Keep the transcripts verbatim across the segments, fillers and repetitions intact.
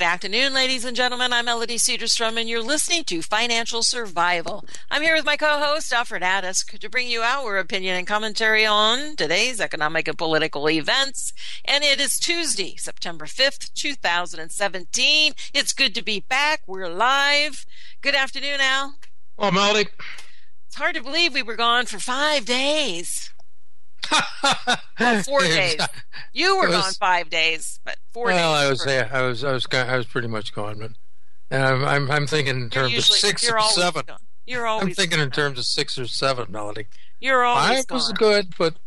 afternoon, ladies and gentlemen. I'm Melody Cedarstrom, and you're listening to Financial Survival. I'm here with my co-host, Alfred Addis, to bring you our opinion and commentary on today's economic and political events. And it is Tuesday, September fifth, two thousand seventeen. It's good to be back. We're live. Good afternoon, Al. Oh, Melody. It's hard to believe we were gone for five days. Well, four days. You were was, gone five days, but four well, days. Well, I was, yeah, I was, I was, I was pretty much gone, but and I'm, I'm, I'm thinking in terms usually, of six or seven. Gone. You're always. I'm thinking gone. in terms of six or seven, Melody. You're always. Five gone. was good, but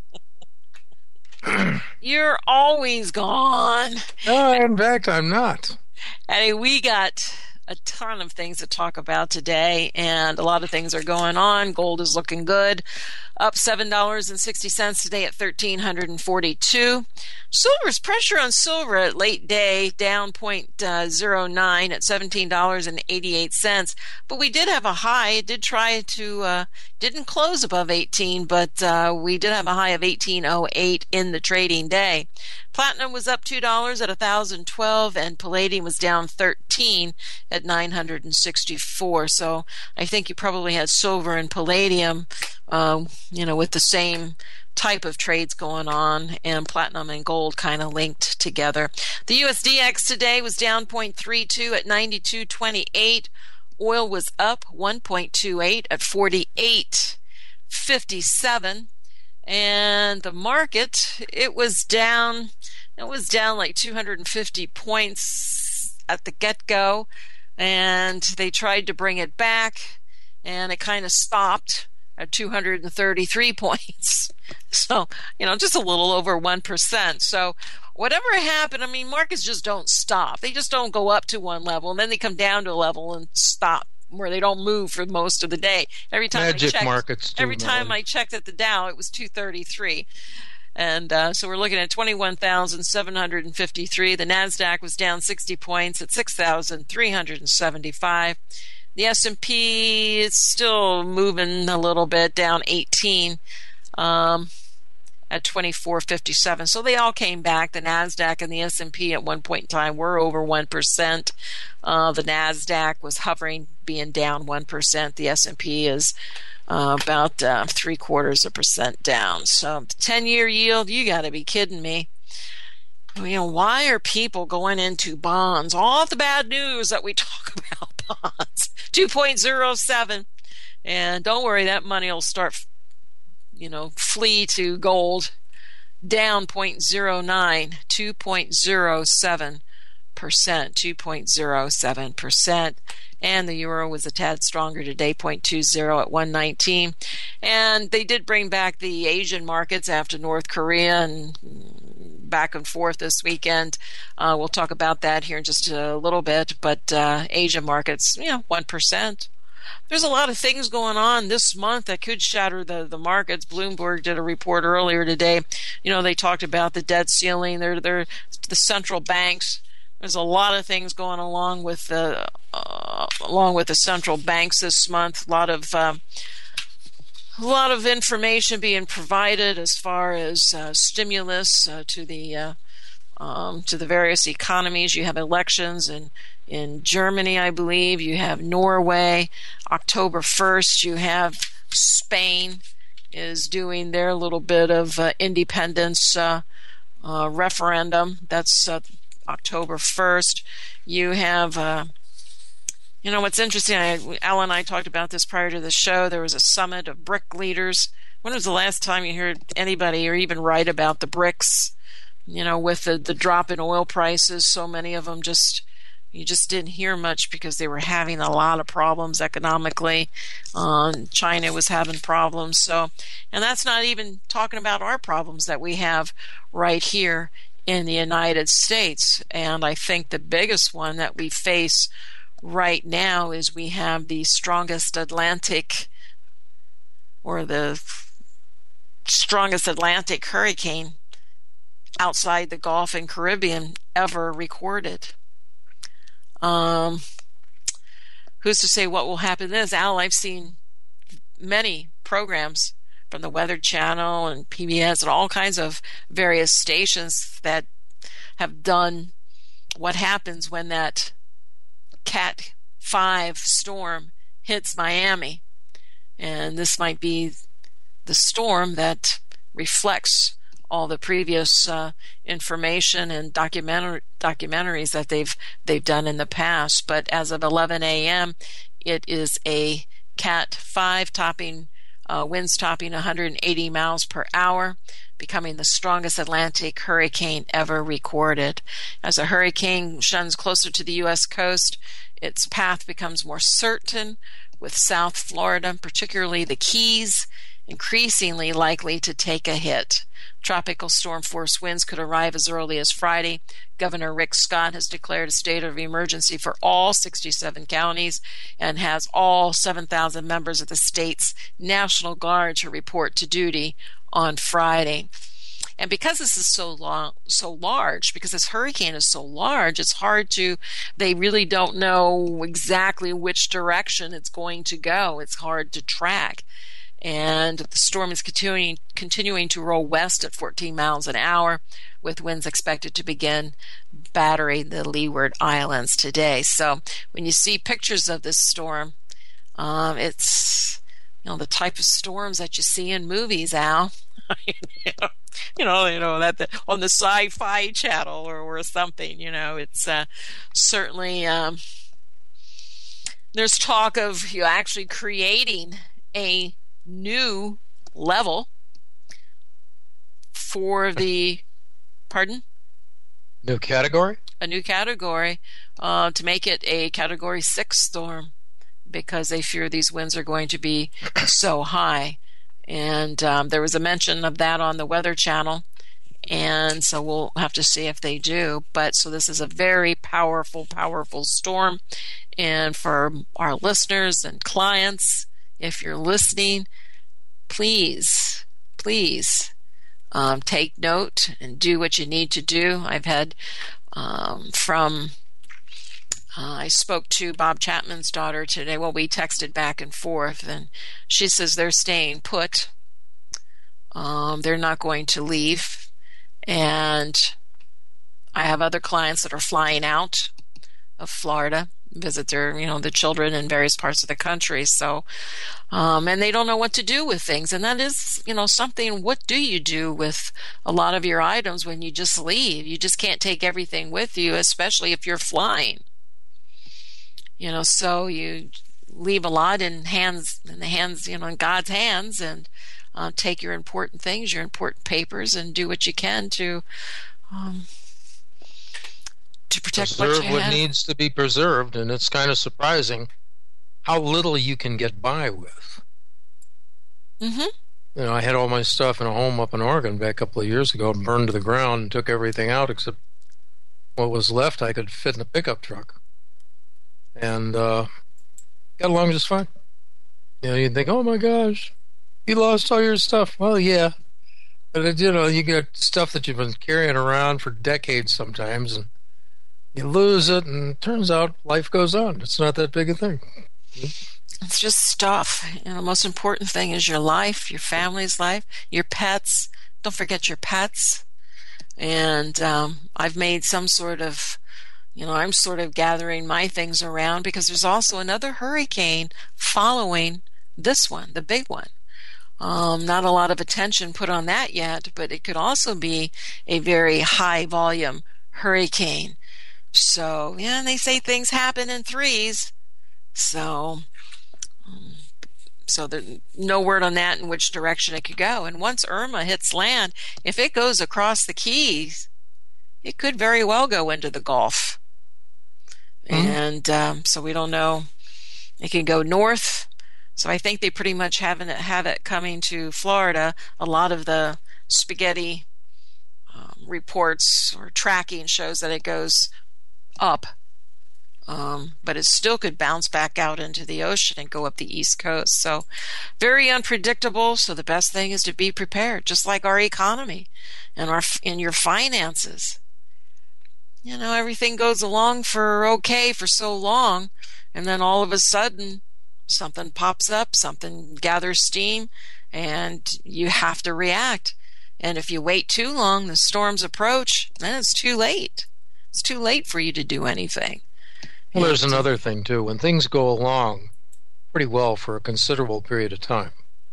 you're always gone. No, in fact, I'm not. Hey, we got a ton of things to talk about today, and a lot of things are going on. Gold is looking good, up seven dollars and sixty cents today at one thousand three hundred forty-two. Silver's pressure on silver at late day, down zero point zero nine at seventeen dollars and eighty-eight cents. But we did have a high. It did try to, uh, didn't close above eighteen, but uh, we did have a high of eighteen oh eight in the trading day. Platinum was up two dollars at one thousand twelve, and palladium was down thirteen at nine hundred sixty-four. So I think you probably had silver and palladium, uh, you know, with the same type of trades going on, and platinum and gold kind of linked together. The U S D X today was down zero point three two at ninety-two twenty-eight. Oil was up one point two eight at forty-eight fifty-seven. And the market, it was down, it was down like two hundred fifty points at the get-go, and they tried to bring it back, and it kind of stopped at two hundred thirty-three points. So, you know, just a little over one percent. So whatever happened, I mean, markets just don't stop. They just don't go up to one level, and then they come down to a level and stop, where they don't move for most of the day. Every time Magic I checked, markets too, every time Melody. I checked at the Dow, it was two thirty-three. And uh, so we're looking at twenty-one thousand seven hundred fifty-three. The NASDAQ was down sixty points at six thousand three hundred seventy-five. The S and P is still moving a little bit, down eighteen um, at twenty-four fifty-seven. So they all came back. The NASDAQ and the S and P at one point in time were over one percent. Uh, the NASDAQ was hovering, being down one percent. The S and P is uh, about uh, three quarters of a percent down. So the ten-year yield, you got to be kidding me. You know, why are people going into bonds? All the bad news that we talk about bonds. two point oh seven. And don't worry, that money will start, you know, flee to gold. Down zero point zero nine, two point oh seven percent, two point oh seven percent. And the euro was a tad stronger today, zero point two zero at one nineteen. And they did bring back the Asian markets after North Korea and back and forth this weekend. Uh, we'll talk about that here in just a little bit. But uh, Asia markets, you know, one percent. There's a lot of things going on this month that could shatter the, the markets. Bloomberg did a report earlier today. You know, they talked about the debt ceiling. They're, they're the central banks. There's a lot of things going along with the uh, along with the central banks this month. A lot of um, a lot of information being provided as far as uh, stimulus uh, to the uh, um, to the various economies. You have elections in in Germany, I believe. You have Norway. October first, you have Spain is doing their little bit of uh, independence uh, uh, referendum. That's uh, October first. You have, uh, you know, what's interesting, I, Al and I talked about this prior to the show. There was a summit of BRIC leaders. When was the last time you heard anybody or even write about the BRICS? You know, with the, the drop in oil prices, so many of them just, you just didn't hear much because they were having a lot of problems economically. Um, China was having problems. So, and that's not even talking about our problems that we have right here in the United States. And I think the biggest one that we face right now is we have the strongest Atlantic or the strongest Atlantic hurricane outside the Gulf and Caribbean ever recorded. Um, who's to say what will happen this? Al, I've seen many programs from the Weather Channel and P B S and all kinds of various stations that have done what happens when that Cat five storm hits Miami. And this might be the storm that reflects all the previous uh, information and documentary documentaries that they've they've done in the past. But as of eleven a.m., it is a Cat five topping uh, winds topping one hundred eighty miles per hour, becoming the strongest Atlantic hurricane ever recorded. As a hurricane shuns closer to the U S coast, its path becomes more certain, with South Florida, particularly the Keys, increasingly likely to take a hit. Tropical storm force winds could arrive as early as Friday. Governor Rick Scott has declared a state of emergency for all sixty-seven counties and has all seven thousand members of the state's National Guard to report to duty on Friday. And because this is so long, so large, because this hurricane is so large, it's hard to, they really don't know exactly which direction it's going to go. It's hard to track. And the storm is continuing continuing to roll west at fourteen miles an hour, with winds expected to begin battering the Leeward Islands today. So when you see pictures of this storm, um, it's, you know, the type of storms that you see in movies, Al. you know, you know, you know that the, on the Sci-Fi Channel or, or something. You know, it's uh, certainly um, there's talk of you actually creating a new level for the pardon new category a new category uh, to make it a category six storm, because they fear these winds are going to be so high. And um, there was a mention of that on the Weather Channel, and so we'll have to see if they do. But so this is a very powerful powerful storm, and for our listeners and clients, if you're listening, please, please um, take note and do what you need to do. I've had um, from, uh, I spoke to Bob Chapman's daughter today. Well, we texted back and forth, and she says they're staying put. Um, they're not going to leave. And I have other clients that are flying out of Florida, visit their, you know, the children in various parts of the country. So, um, and they don't know what to do with things. And that is, you know, something, what do you do with a lot of your items when you just leave? You just can't take everything with you, especially if you're flying. You know, so you leave a lot in hands, in the hands, you know, in God's hands, and uh, take your important things, your important papers, and do what you can to, um, to protect preserve what you what have. needs to be preserved. And it's kind of surprising how little you can get by with. Mm-hmm. You know, I had all my stuff in a home up in Oregon back a couple of years ago, burned to the ground, and took everything out except what was left I could fit in a pickup truck. And uh, got along just fine. You know, you'd think, oh my gosh, you lost all your stuff. Well, yeah. But, it, you know, you get stuff that you've been carrying around for decades sometimes, and you lose it, and it turns out life goes on. It's not that big a thing. It's just stuff. You know, the most important thing is your life, your family's life, your pets. Don't forget your pets. And um, I've made some sort of, you know, I'm sort of gathering my things around, because there's also another hurricane following this one, the big one. Um, not a lot of attention put on that yet, but it could also be a very high volume hurricane. So, yeah, they say things happen in threes. So, um, so there's no word on that in which direction it could go. And once Irma hits land, if it goes across the Keys, it could very well go into the Gulf. Mm-hmm. And um, so we don't know. It can go north. So I think they pretty much have it, have it coming to Florida. A lot of the spaghetti um, reports or tracking shows that it goes up. Um, but it still could bounce back out into the ocean and go up the East Coast. So very unpredictable. So the best thing is to be prepared, just like our economy and our in your finances. You know, everything goes along for okay for so long, and then all of a sudden something pops up, something gathers steam, and you have to react. And if you wait too long, the storms approach, then it's too late. it's too late for you to do anything. Well, there's another thing, too. When things go along pretty well for a considerable period of time,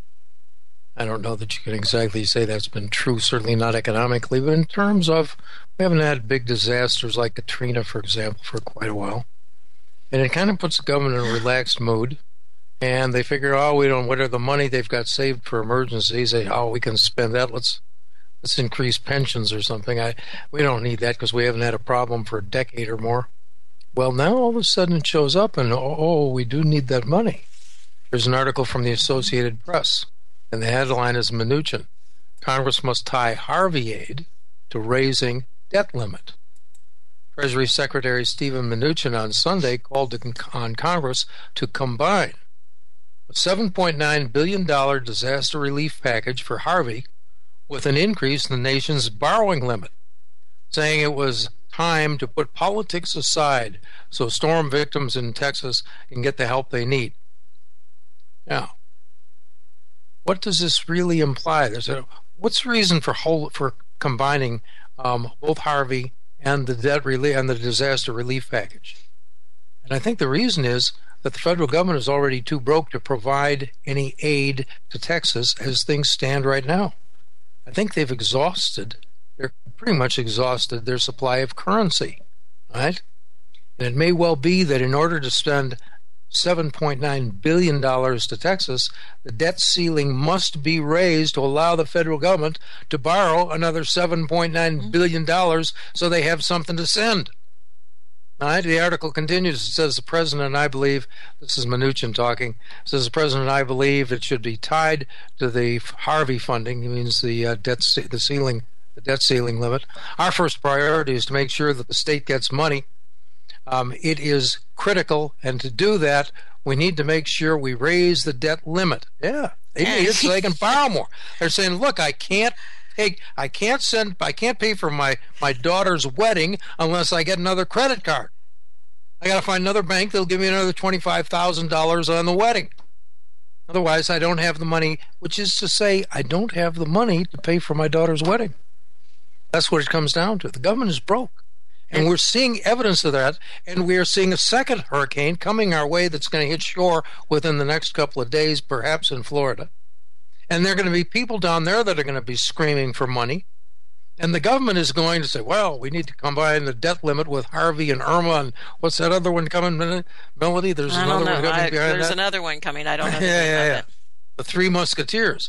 I don't know that you can exactly say that's been true, certainly not economically, but in terms of, we haven't had big disasters like Katrina, for example, for quite a while. And it kind of puts the government in a relaxed mood. And they figure, oh, we don't, what are the money they've got saved for emergencies? They, oh, we can spend that. Let's let's increase pensions or something. I we don't need that because we haven't had a problem for a decade or more. Well, now all of a sudden it shows up, and oh, oh, we do need that money. There's an article from the Associated Press, and the headline is Mnuchin. Congress must tie Harvey aid to raising debt limit. Treasury Secretary Steven Mnuchin on Sunday called on Congress to combine a seven point nine billion dollars disaster relief package for Harvey with an increase in the nation's borrowing limit, saying it was time to put politics aside so storm victims in Texas can get the help they need. Now, what does this really imply? There's a, what's the reason for whole, for combining um, both Harvey and the debt relief and the disaster relief package? And I think the reason is that the federal government is already too broke to provide any aid to Texas as things stand right now. I think they've exhausted, they're pretty much exhausted their supply of currency, right? And it may well be that in order to spend seven point nine billion dollars to Texas, the debt ceiling must be raised to allow the federal government to borrow another seven point nine billion dollars so they have something to send. All right, the article continues. It says the president and I believe, this is Mnuchin talking, says the president and I believe it should be tied to the Harvey funding. It means the uh, debt, the ceiling, the debt ceiling limit. Our first priority is to make sure that the state gets money. Um, it is critical, and to do that, we need to make sure we raise the debt limit. Yeah, they need it so they can borrow more. They're saying, look, I can't take, I can't send, I can't pay for my, my daughter's wedding unless I get another credit card. I got to find another bank that'll give me another twenty-five thousand dollars on the wedding. Otherwise, I don't have the money, which is to say, I don't have the money to pay for my daughter's wedding. That's what it comes down to. The government is broke. And we're seeing evidence of that, and we are seeing a second hurricane coming our way that's going to hit shore within the next couple of days, perhaps in Florida. And there are going to be people down there that are going to be screaming for money. And the government is going to say, well, we need to combine the debt limit with Harvey and Irma, and what's that other one coming, Melody? There's I another don't know. one coming I, behind There's that? another one coming. I don't know. yeah, yeah, yeah. It. The Three Musketeers.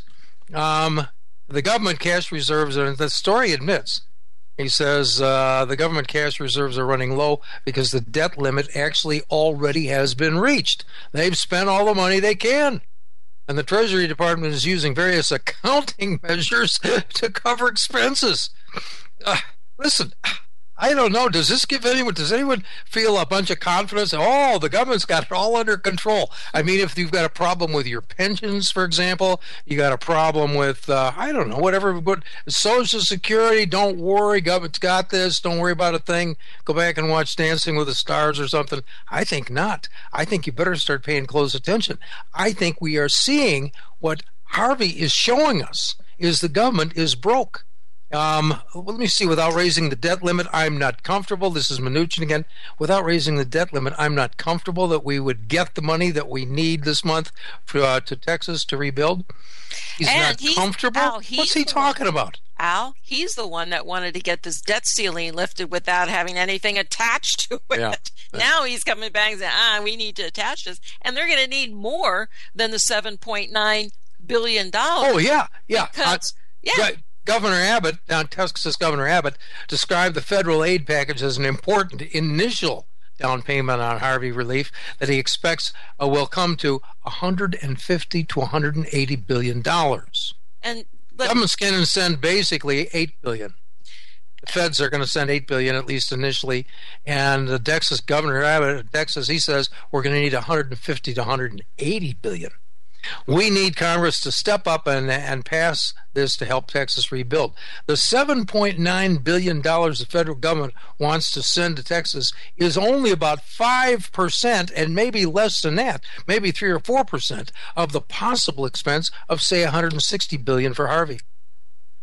Um, the government cash reserves, and the story admits, he says uh, the government cash reserves are running low because the debt limit actually already has been reached. They've spent all the money they can. And the Treasury Department is using various accounting measures to cover expenses. Uh, listen, I don't know. Does this give anyone, does anyone feel a bunch of confidence? Oh, the government's got it all under control. I mean, if you've got a problem with your pensions, for example, you got a problem with, uh, I don't know, whatever, but Social Security, don't worry, government's got this, don't worry about a thing. Go back and watch Dancing with the Stars or something. I think not. I think you better start paying close attention. I think we are seeing what Harvey is showing us is the government is broke. Um, let me see. Without raising the debt limit, I'm not comfortable. This is Mnuchin again. Without raising the debt limit, I'm not comfortable that we would get the money that we need this month for, uh, to Texas to rebuild. He's and not he's, comfortable? Al, he's What's he talking one, about? Al, he's the one that wanted to get this debt ceiling lifted without having anything attached to it. Yeah. Now he's coming back and saying, ah, we need to attach this. And they're going to need more than the seven point nine billion dollars. Oh, yeah. Yeah. Because, uh, yeah. Right. Governor Abbott, down Texas Governor Abbott, described the federal aid package as an important initial down payment on Harvey relief that he expects uh, will come to one hundred fifty to one hundred eighty billion dollars. And but, government's going to send basically eight billion dollars. The feds are going to send eight billion dollars at least initially, and the Texas Governor Abbott of Texas, he says we're going to need one hundred fifty to one hundred eighty billion dollars. We need Congress to step up and, and pass this to help Texas rebuild. The seven point nine billion dollars the federal government wants to send to Texas is only about five percent, and maybe less than that, maybe three or four percent of the possible expense of, say, one hundred sixty billion dollars for Harvey.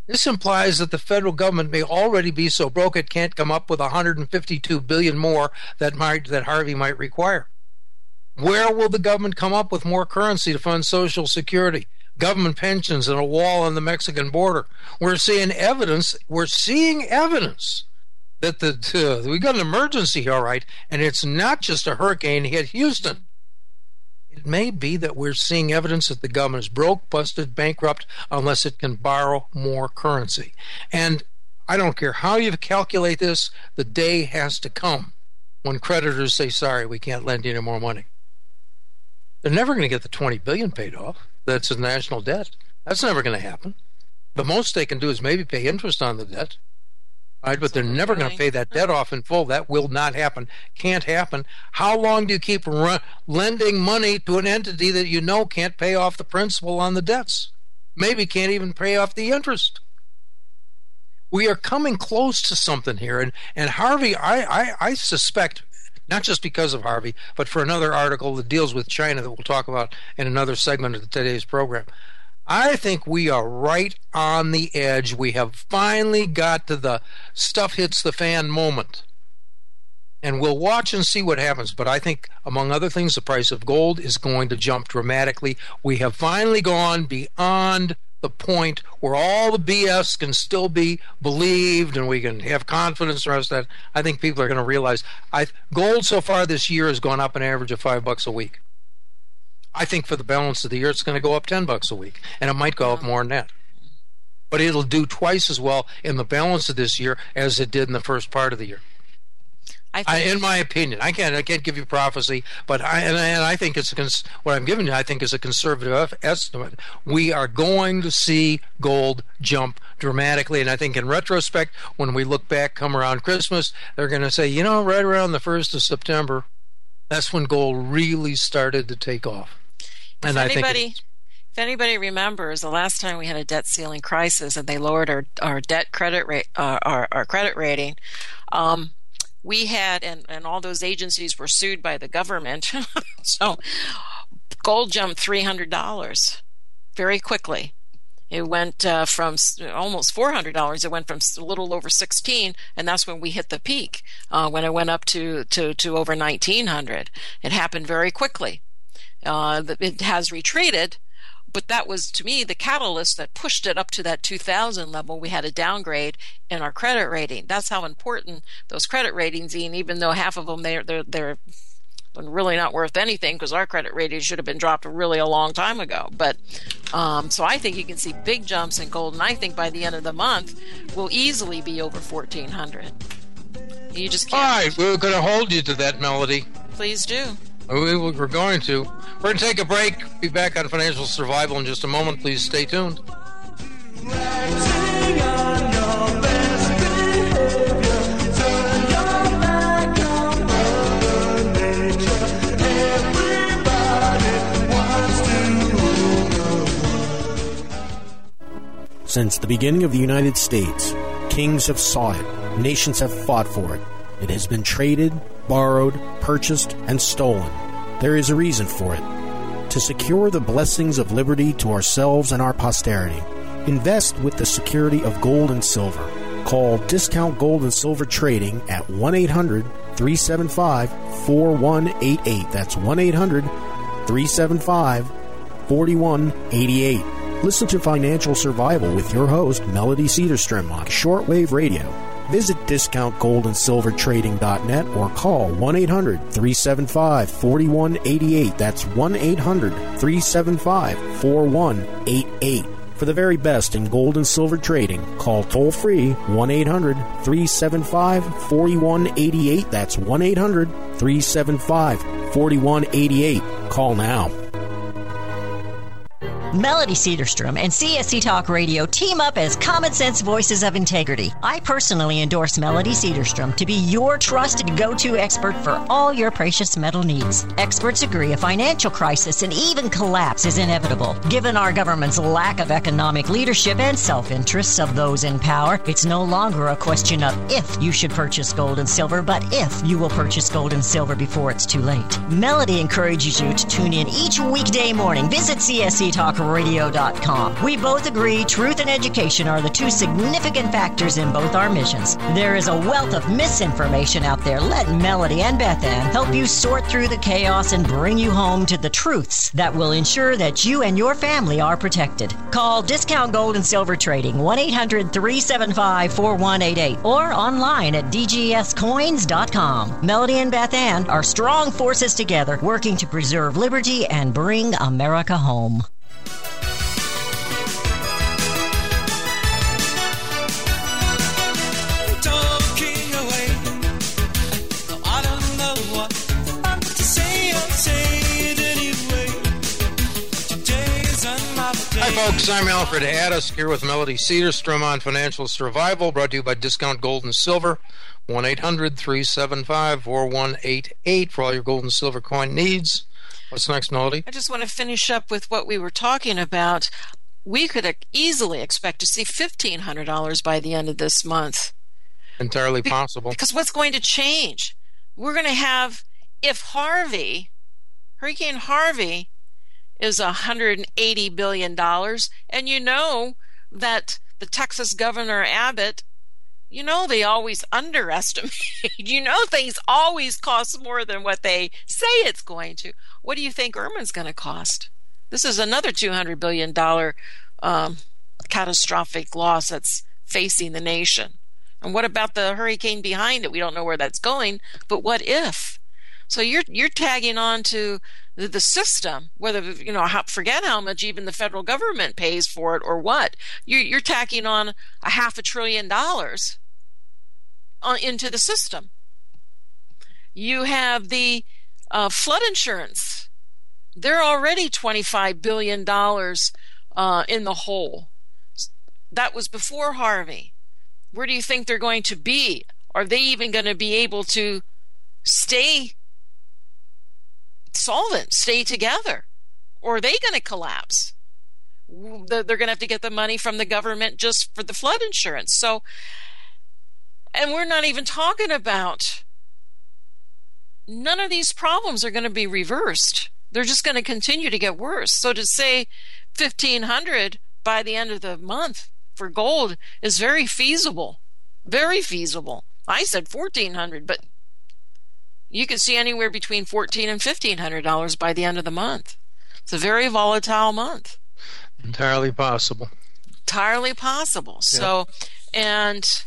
This implies that the federal government may already be so broke it can't come up with one hundred fifty-two billion dollars more that might that Harvey might require. Where will the government come up with more currency to fund Social Security, government pensions, and a wall on the Mexican border? We're seeing evidence. We're seeing evidence that the uh, we got an emergency, all right, and it's not just a hurricane hit Houston. It may be that we're seeing evidence that the government is broke, busted, bankrupt, unless it can borrow more currency. And I don't care how you calculate this, the day has to come when creditors say, sorry, we can't lend you any more money. They're never going to get the twenty billion dollars paid off. That's a national debt. That's never going to happen. The most they can do is maybe pay interest on the debt. Right, but they're never going to pay that debt off in full. That will not happen. Can't happen. How long do you keep run, lending money to an entity that you know can't pay off the principal on the debts? Maybe can't even pay off the interest. We are coming close to something here. And, and Harvey, I, I, I suspect, not just because of Harvey, but for another article that deals with China that we'll talk about in another segment of today's program, I think we are right on the edge. We have finally got to the stuff hits the fan moment. And we'll watch and see what happens. But I think, among other things, the price of gold is going to jump dramatically. We have finally gone beyond the point where all the B S can still be believed and we can have confidence in the rest of that. I think people are going to realize I, gold so far this year has gone up an average of five bucks a week. I think for the balance of the year, it's going to go up ten bucks a week, and it might go up more than that. But it'll do twice as well in the balance of this year as it did in the first part of the year. I I, in my opinion, I can't I can't give you prophecy, but I and, and I think it's a cons- what I'm giving you. I think is a conservative estimate. We are going to see gold jump dramatically, and I think in retrospect, when we look back, come around Christmas, they're going to say, you know, right around the first of September, that's when gold really started to take off. And if I anybody, think if anybody remembers, the last time we had a debt ceiling crisis and they lowered our, our debt credit rate, uh, our our credit rating, um, we had and, and all those agencies were sued by the government. So gold jumped three hundred dollars very quickly. It went uh, from almost four hundred dollars. It went from a little over sixteen, and that's when we hit the peak. Uh, when it went up to to, to over nineteen hundred, it happened very quickly. Uh, it has retreated, but that was, to me, the catalyst that pushed it up to that two thousand level. We had a downgrade in our credit rating. That's how important those credit ratings, Ian, even though half of them, they're, they're, they're really not worth anything because our credit rating should have been dropped really a long time ago. But um, so I think you can see big jumps in gold, and I think by the end of the month, we'll easily be over fourteen hundred. You just can't. All right, we're going to hold you to that, Melody. Please do. We, we're going to. We're going to take a break. Be back on Financial Survival in just a moment. Please stay tuned. Since the beginning of the United States, kings have sought it, nations have fought for it. It has been traded, borrowed, purchased, and stolen. There is a reason for it. To secure the blessings of liberty to ourselves and our posterity, invest with the security of gold and silver. Call Discount Gold and Silver Trading at one eight hundred, three seven five, four one eight eight. That's one eight hundred, three seven five, four one eight eight. Listen to Financial Survival with your host, Melody Cedarstrom, on shortwave radio. Visit discount gold and silver trading dot net or call one eight hundred, three seven five, four one eight eight. That's one eight hundred, three seven five, four one eight eight. For the very best in gold and silver trading, call toll-free one eight hundred, three seven five, four one eight eight. That's one eight hundred, three seven five, four one eight eight. Call now. Melody Cedarstrom and C S C Talk Radio team up as common sense voices of integrity. I personally endorse Melody Cedarstrom to be your trusted go-to expert for all your precious metal needs. Experts agree a financial crisis and even collapse is inevitable. Given our government's lack of economic leadership and self-interests of those in power, it's no longer a question of if you should purchase gold and silver, but if you will purchase gold and silver before it's too late. Melody encourages you to tune in each weekday morning. Visit C S C Talk radio dot com. We both agree truth and education are the two significant factors in both our missions. There is a wealth of misinformation out there. Let Melody and Beth Ann help you sort through the chaos and bring you home to the truths that will ensure that you and your family are protected. Call Discount Gold and Silver Trading, one eight hundred three seven five four one eight eight, or online at d g s coins dot com. Melody and Beth Ann are strong forces together, working to preserve liberty and bring America home. Hi, folks. I'm Alfred Addis here with Melody Cedarstrom on Financial Survival, brought to you by Discount Gold and Silver. one eight hundred three seven five four one eight eight for all your gold and silver coin needs. What's next, Melody? I just want to finish up with what we were talking about. We could easily expect to see fifteen hundred dollars by the end of this month. Entirely Be- possible. Because what's going to change? We're going to have, if Harvey, Hurricane Harvey, is one hundred eighty billion dollars, and you know that the Texas Governor Abbott, you know they always underestimate. You know things always cost more than what they say it's going to. What do you think Irma's going to cost? This is another two hundred billion dollars um, catastrophic loss that's facing the nation. And what about the hurricane behind it? We don't know where that's going, but what if? So you're you're tagging on to the, the system, whether, you know, how, forget how much even the federal government pays for it or what. You're, you're tacking on a half a trillion dollars on, into the system. You have the uh, flood insurance. They're already twenty-five billion dollars uh, in the hole. That was before Harvey. Where do you think they're going to be? Are they even going to be able to stay solvent, stay together? Or are they going to collapse? They're going to have to get the money from the government just for the flood insurance. So, and we're not even talking about, none of these problems are going to be reversed. They're just going to continue to get worse. So to say fifteen hundred by the end of the month for gold is very feasible. Very feasible. I said fourteen hundred, but you can see anywhere between fourteen and fifteen hundred dollars by the end of the month. It's a very volatile month. Entirely possible. Entirely possible. Yep. So, and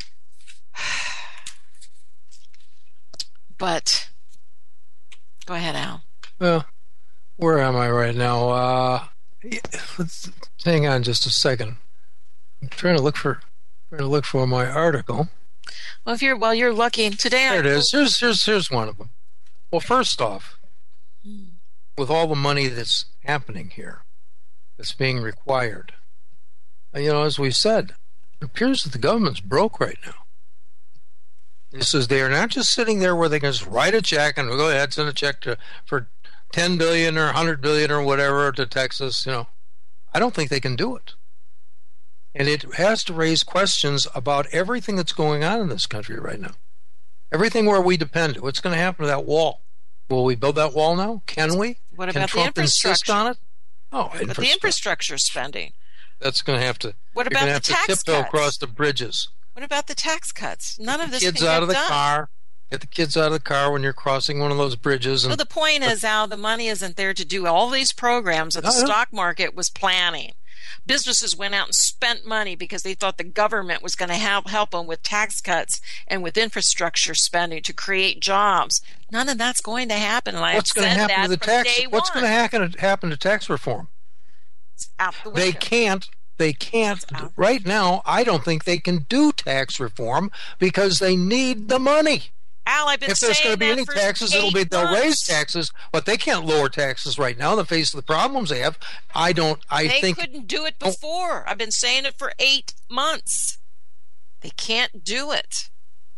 but go ahead, Al. Well, where am I right now? Uh, let's hang on just a second. I'm trying to look for trying to look for my article. Well, if you're while you're looking today, there I it is. Here's here's here's one of them. Well, first off, with all the money that's happening here, that's being required, you know, as we said, it appears that the government's broke right now. This is they are not just sitting there where they can just write a check and go ahead send a check to for ten billion or one hundred billion or whatever to Texas. You know, I don't think they can do it. And it has to raise questions about everything that's going on in this country right now. Everything where we depend. What's going to happen to that wall? Will we build that wall now? Can we? What Can about Trump the infrastructure? insist on it? Oh, infrastructure. But the infrastructure spending. That's going to have to. What you're about going to the have tax to tiptoe cuts? across the bridges. What about the tax cuts? None of this Kids can out get of the done. car. Get the kids out of the car when you're crossing one of those bridges. And so the point is, Al, the money isn't there to do all these programs that the no, stock market was planning. Businesses went out and spent money because they thought the government was going to help help them with tax cuts and with infrastructure spending to create jobs. None of that's going to happen. And what's going to happen to the tax? What's going to happen happen to tax reform? It's out the window. They can't. They can't. Right now, I don't think they can do tax reform because they need the money. Al, I've been if there's saying going to be that any for taxes, eight it'll be they'll months. raise taxes, but they can't lower taxes right now in the face of the problems they have. I don't. I they think couldn't do it before. I've been saying it for eight months. They can't do it.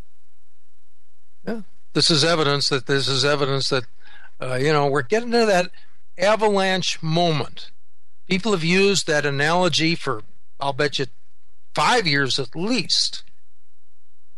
Yeah, this is evidence that this is evidence that uh, you know we're getting to that avalanche moment. People have used that analogy for, I'll bet you, five years at least.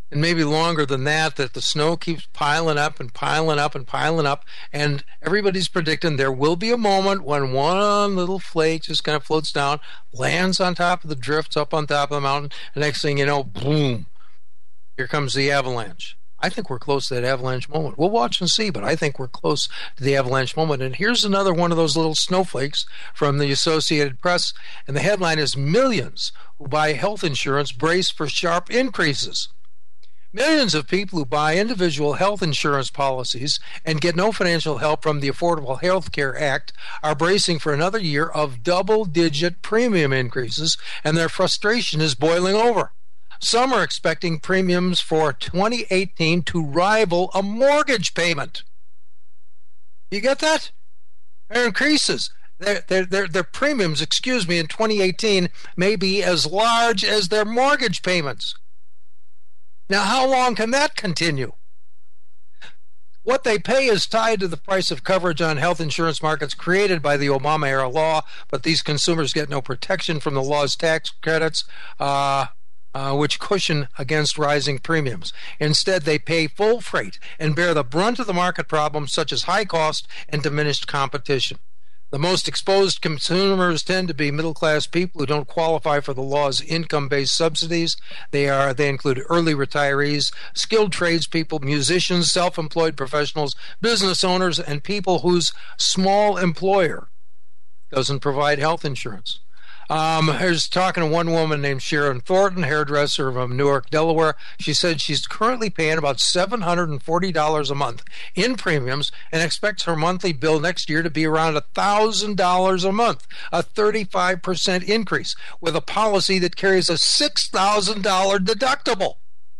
and maybe longer than that, that the snow keeps piling up and piling up and piling up, and everybody's predicting there will be a moment when one little flake just kind of floats down, lands on top of the drifts up on top of the mountain, and next thing you know, boom, here comes the avalanche. I think we're close to that avalanche moment. We'll watch and see, but I think we're close to the avalanche moment. And here's another one of those little snowflakes from the Associated Press, and the headline is "Millions Who Buy Health Insurance Brace for Sharp Increases." Millions of people who buy individual health insurance policies and get no financial help from the Affordable Health Care Act are bracing for another year of double-digit premium increases, and their frustration is boiling over. Some are expecting premiums for twenty eighteen to rival a mortgage payment. You get that? Their increases. Their, their, their, their premiums, excuse me, in twenty eighteen may be as large as their mortgage payments. Now, how long can that continue? What they pay is tied to the price of coverage on health insurance markets created by the Obama-era law, but these consumers get no protection from the law's tax credits, uh, uh, which cushion against rising premiums. Instead, they pay full freight and bear the brunt of the market problems such as high cost and diminished competition. The most exposed consumers tend to be middle-class people who don't qualify for the law's income-based subsidies. They are they include early retirees, skilled tradespeople, musicians, self-employed professionals, business owners, and people whose small employer doesn't provide health insurance. Um, I was talking to one woman named Sharon Thornton, hairdresser from Newark, Delaware. She said she's currently paying about seven hundred forty dollars a month in premiums and expects her monthly bill next year to be around one thousand dollars a month, a thirty-five percent increase, with a policy that carries a six thousand dollars deductible.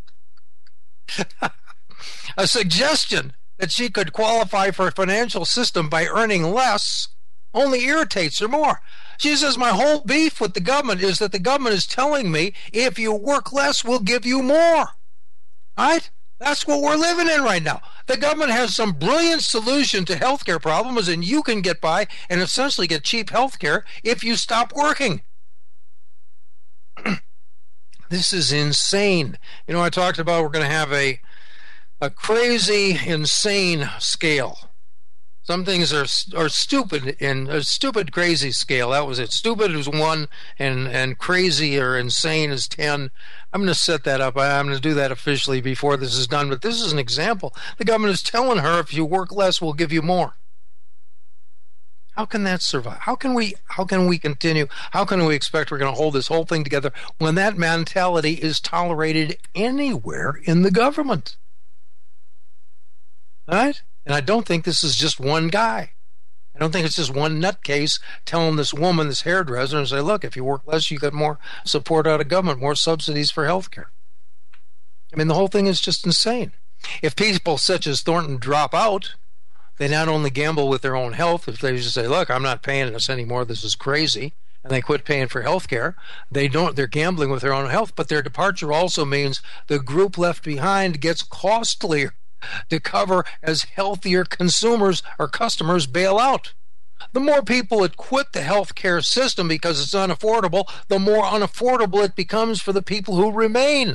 A suggestion that she could qualify for a financial system by earning less only irritates her more. She says, my whole beef with the government is that the government is telling me if you work less, we'll give you more. Right? That's what we're living in right now. The government has some brilliant solution to healthcare problems, and you can get by and essentially get cheap healthcare if you stop working. This is insane. You know, I talked about we're going to have a a crazy, insane scale. Some things are are stupid in a stupid, crazy scale. That was it. Stupid is one, and, and crazy or insane is ten. I'm going to set that up. I'm going to do that officially before this is done. But this is an example. The government is telling her if you work less, we'll give you more. How can that survive? How can we? How can we continue? How can we expect we're going to hold this whole thing together when that mentality is tolerated anywhere in the government? All right? And I don't think this is just one guy. I don't think it's just one nutcase telling this woman, this hairdresser, and say, look, if you work less, you get more support out of government, more subsidies for health care. I mean, the whole thing is just insane. If people such as Thornton drop out, they not only gamble with their own health, if they just say, look, I'm not paying this anymore, this is crazy, and they quit paying for health care, they don't, they're gambling with their own health, but their departure also means the group left behind gets costlier to cover as healthier consumers or customers bail out. The more people that quit the healthcare system because it's unaffordable, the more unaffordable it becomes for the people who remain.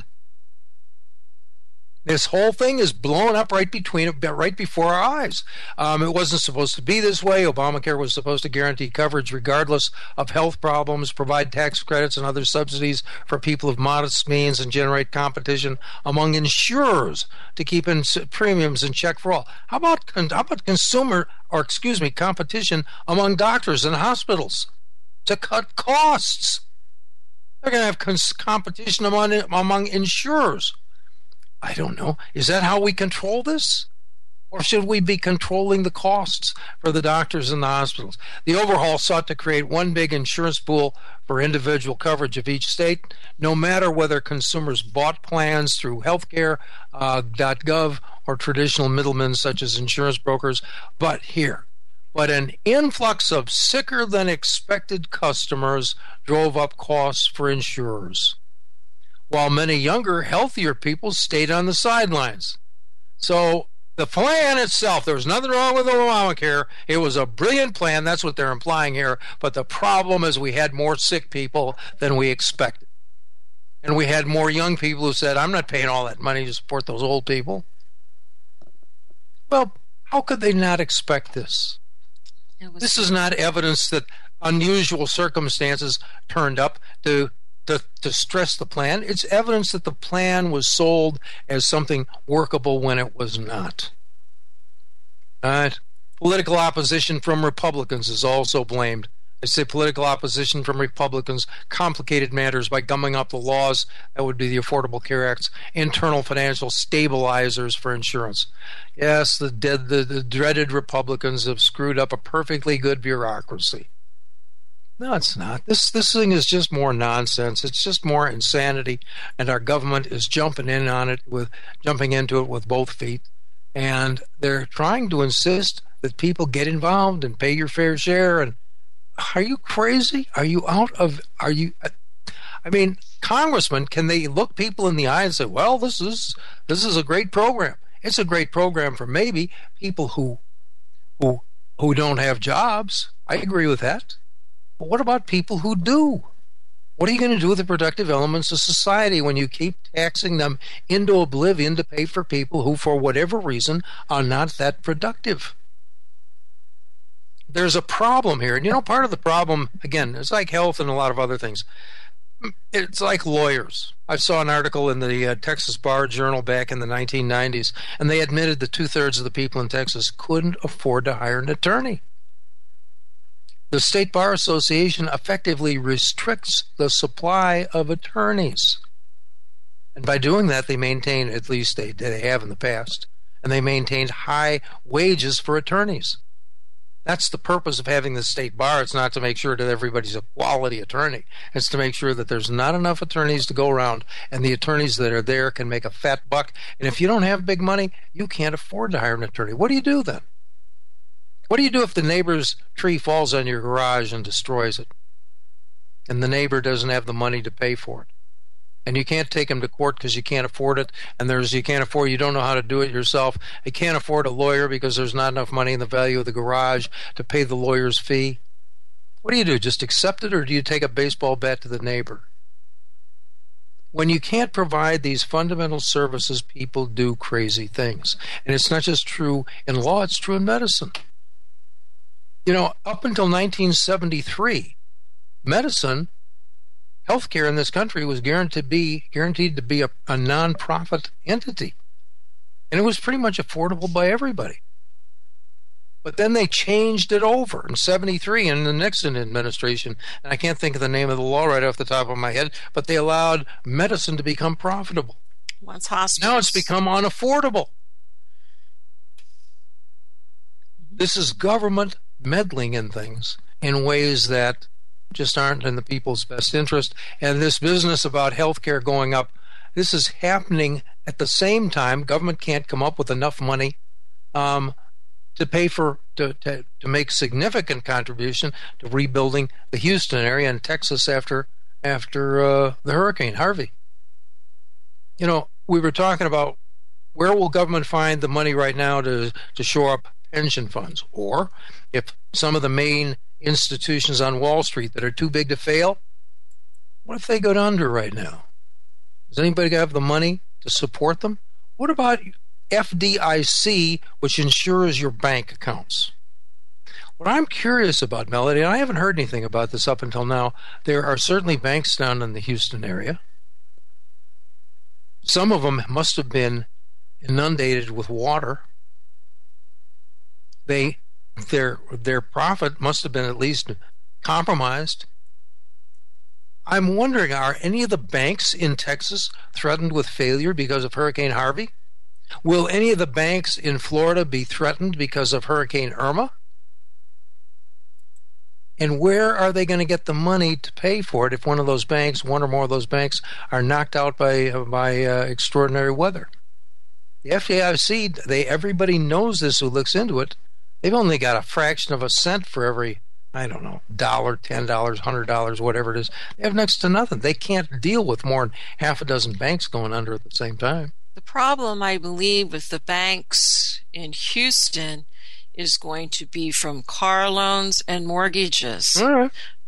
This whole thing is blown up right between, right before our eyes. Um, it wasn't supposed to be this way. Obamacare was supposed to guarantee coverage regardless of health problems, provide tax credits and other subsidies for people of modest means, and generate competition among insurers to keep in premiums in check for all. How about how about consumer, or excuse me, competition among doctors and hospitals to cut costs? They're going to have cons- competition among among insurers. I don't know. Is that how we control this? Or should we be controlling the costs for the doctors and the hospitals? The overhaul sought to create one big insurance pool for individual coverage of each state, no matter whether consumers bought plans through healthcare dot gov uh, or traditional middlemen such as insurance brokers. But here, but an influx of sicker than expected customers drove up costs for insurers, while many younger, healthier people stayed on the sidelines. So the plan itself, there was nothing wrong with Obamacare. It was a brilliant plan. That's what they're implying here. But the problem is we had more sick people than we expected. And we had more young people who said, I'm not paying all that money to support those old people. Well, how could they not expect this? This is not evidence that unusual circumstances turned up to, to to stress the plan. It's evidence that the plan was sold as something workable when it was not. All right. Political opposition from Republicans is also blamed. I say political opposition from Republicans complicated matters by gumming up the laws. That would be the Affordable Care Act's internal financial stabilizers for insurance. Yes, the, dead, the, the dreaded Republicans have screwed up a perfectly good bureaucracy. No, it's not. This this thing is just more nonsense. It's just more insanity, and our government is jumping in on it with jumping into it with both feet, and they're trying to insist that people get involved and pay your fair share. And are you crazy? Are you out of? Are you? I mean, congressmen, can they look people in the eye and say, "Well, this is this is a great program. It's a great program for maybe people who who who don't have jobs." I agree with that. But what about people who do? What are you going to do with the productive elements of society when you keep taxing them into oblivion to pay for people who, for whatever reason, are not that productive? There's a problem here. And you know, part of the problem, again, it's like health and a lot of other things. It's like lawyers. I saw an article in the uh, Texas Bar Journal back in the nineteen nineties, and they admitted that two-thirds of the people in Texas couldn't afford to hire an attorney. The State Bar Association effectively restricts the supply of attorneys. And by doing that, they maintain, at least they, they have in the past, and they maintained high wages for attorneys. That's the purpose of having the state bar. It's not to make sure that everybody's a quality attorney. It's to make sure that there's not enough attorneys to go around, and the attorneys that are there can make a fat buck. And if you don't have big money, you can't afford to hire an attorney. What do you do then? What do you do if the neighbor's tree falls on your garage and destroys it, and the neighbor doesn't have the money to pay for it? And you can't take him to court because you can't afford it, and there's you can't afford, you don't know how to do it yourself. You can't afford a lawyer because there's not enough money in the value of the garage to pay the lawyer's fee. What do you do? Just accept it, or do you take a baseball bat to the neighbor? When you can't provide these fundamental services, people do crazy things. And it's not just true in law, it's true in medicine. You know, up until nineteen seventy-three, medicine, healthcare in this country was guaranteed to be guaranteed to be a, a non-profit entity, and it was pretty much affordable by everybody. But then they changed it over in seventy-three in the Nixon administration, and I can't think of the name of the law right off the top of my head, but they allowed medicine to become profitable. Once hospitals. Now it's become unaffordable. This is government meddling in things in ways that just aren't in the people's best interest. And this business about health care going up, this is happening at the same time government can't come up with enough money um, to pay for, to, to, to make significant contribution to rebuilding the Houston area and Texas after, after uh, the Hurricane Harvey. You know, we were talking about where will government find the money right now to, to shore up pension funds, or if some of the main institutions on Wall Street that are too big to fail, what if they go under right now? Does anybody have the money to support them? What about F D I C, which insures your bank accounts? What I'm curious about, Melody, and I haven't heard anything about this up until now, there are certainly banks down in the Houston area. Some of them must have been inundated with water. They, their their profit must have been at least compromised. I'm wondering, are any of the banks in Texas threatened with failure because of Hurricane Harvey? Will any of the banks in Florida be threatened because of Hurricane Irma? And where are they going to get the money to pay for it if one of those banks, one or more of those banks, are knocked out by by uh, extraordinary weather? The F D I C, they everybody knows this who looks into it. They've only got a fraction of a cent for every, I don't know, dollar, ten dollars, one hundred dollars, whatever it is. They have next to nothing. They can't deal with more than half a dozen banks going under at the same time. The problem, I believe, with the banks in Houston is going to be from car loans and mortgages. All right.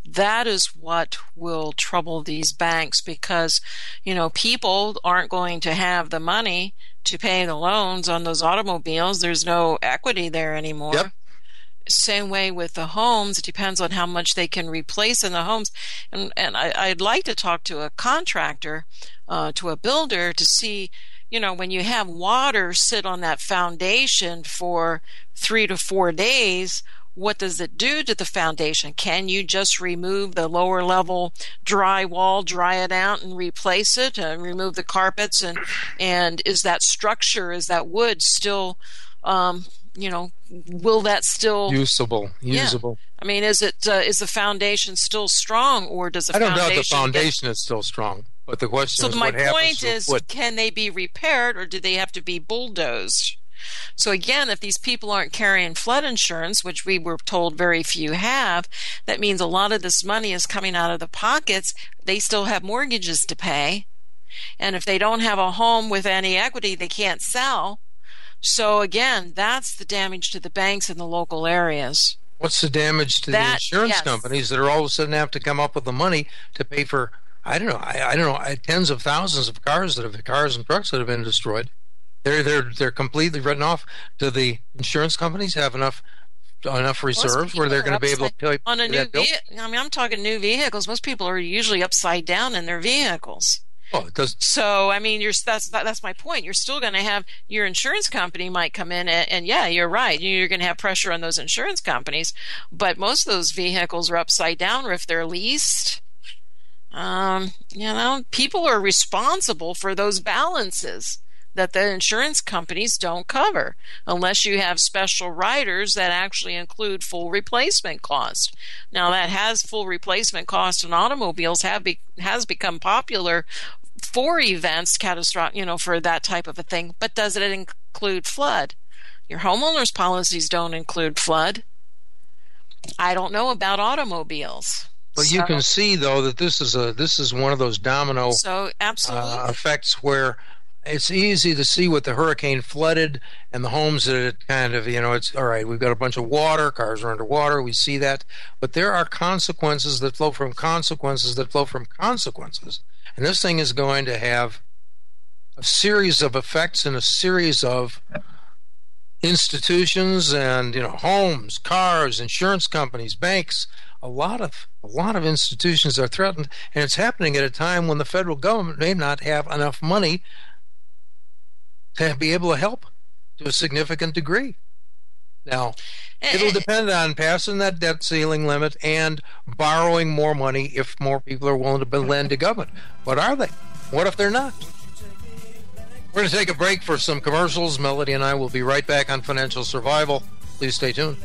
that is what will trouble these banks, because, you know, people aren't going to have the money to pay the loans on those automobiles. There's no equity there anymore. Yep. Same way with the homes. It depends on how much they can replace in the homes. And and I, I'd like to talk to a contractor, uh, to a builder, to see, you know, when you have water sit on that foundation for three to four days, what does it do to the foundation? Can you just remove the lower level drywall, dry it out, and replace it, and remove the carpets? And, and is that structure, is that wood still, um, you know, will that still usable? Usable. Yeah. I mean, is it uh, is the foundation still strong, or does the I don't foundation? doubt the foundation get... is still strong, but the question so is, my what happens point with is, wood? Can they be repaired, or do they have to be bulldozed? So again, if these people aren't carrying flood insurance, which we were told very few have, that means a lot of this money is coming out of the pockets. They still have mortgages to pay, and if they don't have a home with any equity, they can't sell. So again, that's the damage to the banks in the local areas. What's the damage to that, the insurance yes. companies that are all of a sudden have to come up with the money to pay for, I don't know, I, I don't know, tens of thousands of cars that have cars and trucks that have been destroyed. They're they're they're completely written off. Do the insurance companies have enough enough reserves where they're going to be able to pay on a new that bill? Ve- I mean, I'm talking new vehicles. Most people are usually upside down in their vehicles. Oh, it does. So, I mean, you're, that's that's my point. You're still going to have your insurance company might come in, and, and yeah, you're right. You're going to have pressure on those insurance companies, but most of those vehicles are upside down, or if they're leased, um, you know, people are responsible for those balances that the insurance companies don't cover, unless you have special riders that actually include full replacement cost. Now, that has full replacement cost in automobiles have be, has become popular for events, catastrophic, you know, for that type of a thing. But does it include flood? Your homeowners policies don't include flood. I don't know about automobiles. But so, you can see, though, that this is a this is one of those domino so absolutely. Uh, effects where it's easy to see what the hurricane flooded and the homes that it kind of, you know, it's all right, we've got a bunch of water, cars are underwater, we see that. But there are consequences that flow from consequences that flow from consequences. And this thing is going to have a series of effects and a series of institutions and, you know, homes, cars, insurance companies, banks. A lot of a lot of institutions are threatened, and it's happening at a time when the federal government may not have enough money to be able to help to a significant degree. Now, it'll depend on passing that debt ceiling limit and borrowing more money if more people are willing to lend to government. What are they? What if they're not? We're going to take a break for some commercials. Melody and I will be right back on Financial Survival. Please stay tuned.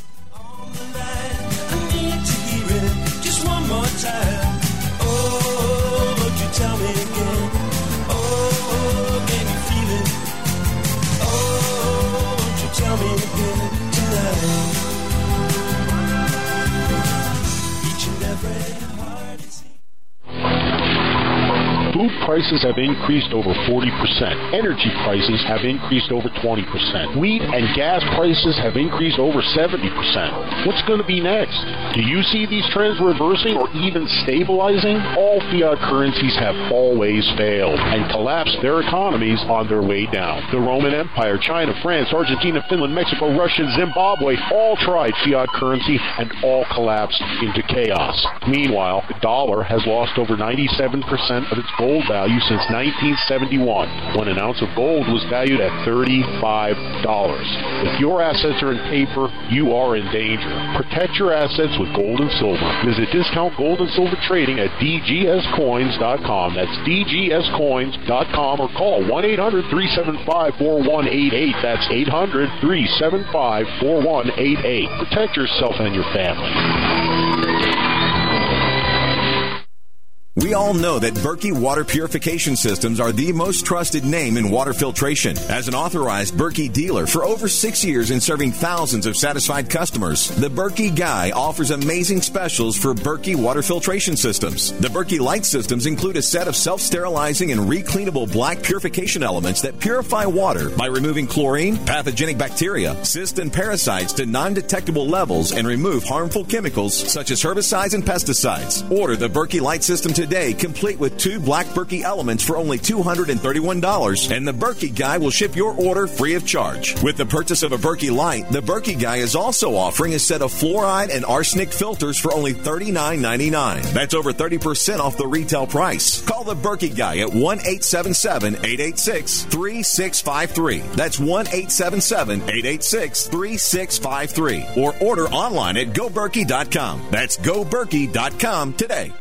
Food prices have increased over forty percent. Energy prices have increased over twenty percent. Wheat and gas prices have increased over seventy percent. What's going to be next? Do you see these trends reversing or even stabilizing? All fiat currencies have always failed and collapsed their economies on their way down. The Roman Empire, China, France, Argentina, Finland, Mexico, Russia, Zimbabwe all tried fiat currency and all collapsed into chaos. Meanwhile, the dollar has lost over ninety-seven percent of its gold value since nineteen seventy-one, when an ounce of gold was valued at thirty-five dollars. If your assets are in paper, you are in danger. Protect your assets with gold and silver. Visit Discount Gold and Silver Trading at d g s coins dot com. That's d g s coins dot com, or call one eight hundred, three seven five, four one eight eight. That's eight hundred, three seven five, four one eight eight. Protect yourself and your family. We all know that Berkey Water Purification Systems are the most trusted name in water filtration. As an authorized Berkey dealer for over six years and serving thousands of satisfied customers, the Berkey Guy offers amazing specials for Berkey Water Filtration Systems. The Berkey Light Systems include a set of self-sterilizing and recleanable black purification elements that purify water by removing chlorine, pathogenic bacteria, cysts, and parasites to non-detectable levels and remove harmful chemicals such as herbicides and pesticides. Order the Berkey Light System today, complete with two black Berkey elements for only two hundred thirty-one dollars, and the Berkey Guy will ship your order free of charge. With the purchase of a Berkey Light, the Berkey Guy is also offering a set of fluoride and arsenic filters for only thirty-nine ninety-nine. That's over thirty percent off the retail price. Call the Berkey Guy at one eight seven seven, eight eight six, three six five three. That's one eight seven seven, eight eight six, three six five three. Or order online at go berkey dot com. That's go berkey dot com today.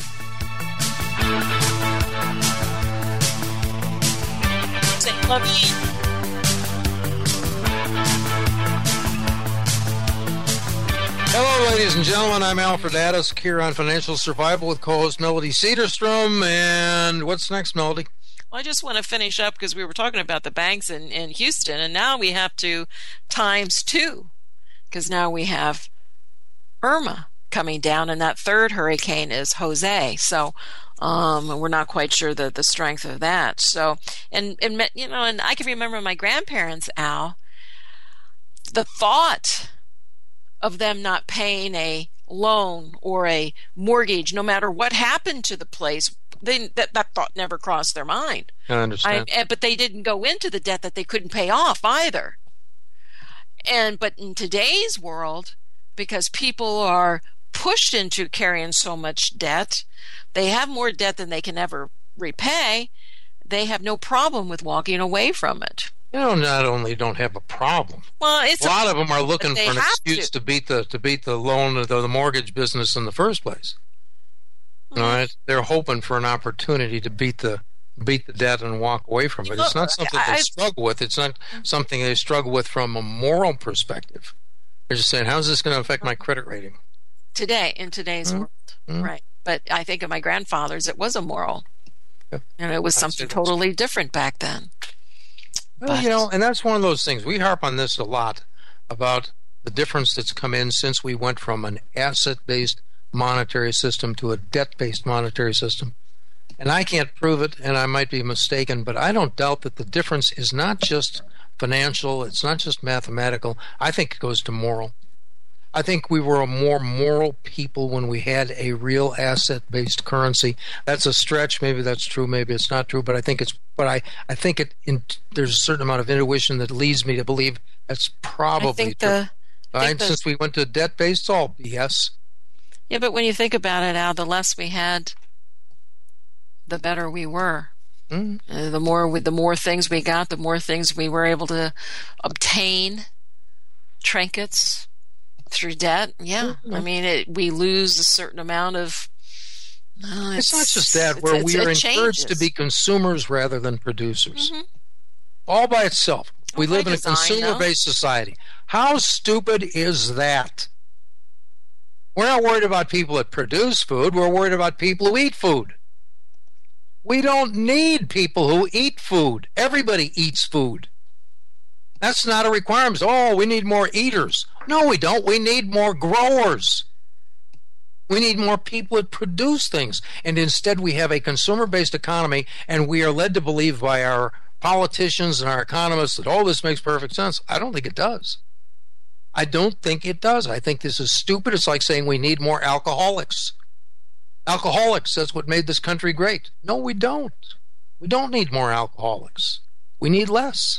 Hello, ladies and gentlemen. I'm Alfred Addis here on Financial Survival with co-host Melody Cedarstrom. And what's next, Melody? Well, I just want to finish up because we were talking about the banks in, in Houston, and now we have to times two because now we have Irma coming down, and that third hurricane is Jose. So um, we're not quite sure the, the strength of that. So, and, and, you know, and I can remember my grandparents, Al, the thought of them not paying a loan or a mortgage, no matter what happened to the place, they, that, that thought never crossed their mind. I understand. I, but they didn't go into the debt that they couldn't pay off either. And but in today's world, because people are pushed into carrying so much debt, they have more debt than they can ever repay. They have no problem with walking away from it. You know, not only don't have a problem. Well, it's a lot a, of them are looking for an excuse to. to beat the to beat the loan or the, the mortgage business in the first place. Mm-hmm. All right, they're hoping for an opportunity to beat the beat the debt and walk away from it. It's not something they struggle with. It's not something they struggle with from a moral perspective. They're just saying, how's this going to affect my credit rating? Today, in today's mm-hmm. world, mm-hmm. right? But I think of my grandfather's, it was a moral, yeah. and it was something totally different back then. Well, you know, and that's one of those things. We harp on this a lot about the difference that's come in since we went from an asset-based monetary system to a debt-based monetary system. And I can't prove it, and I might be mistaken, but I don't doubt that the difference is not just financial, it's not just mathematical. I think it goes to moral. I think we were a more moral people when we had a real asset-based currency. That's a stretch. Maybe that's true. Maybe it's not true. But I think it's. But I, I think it. In, there's a certain amount of intuition that leads me to believe that's probably I think true. The, I think right? Since we went to debt-based, it's all B S. Yeah, but when you think about it, Al, the less we had, the better we were. Mm. Uh, the more, we, the more things we got, the more things we were able to obtain. Trinkets. Through debt, yeah. Mm-hmm. I mean, it, we lose a certain amount of... Uh, it's, it's not just that. Where we are encouraged changes. to be consumers rather than producers. Mm-hmm. All by itself. All we by live in design, a consumer-based no? society. How stupid is that? We're not worried about people that produce food. We're worried about people who eat food. We don't need people who eat food. Everybody eats food. That's not a requirement. Oh, we need more eaters. No, we don't. We need more growers. We need more people that produce things. And instead we have a consumer-based economy, and we are led to believe by our politicians and our economists that, oh, this makes perfect sense. I don't think it does. I don't think it does. I think this is stupid. It's like saying we need more alcoholics. Alcoholics, that's what made this country great. No, we don't. We don't need more alcoholics. We need less.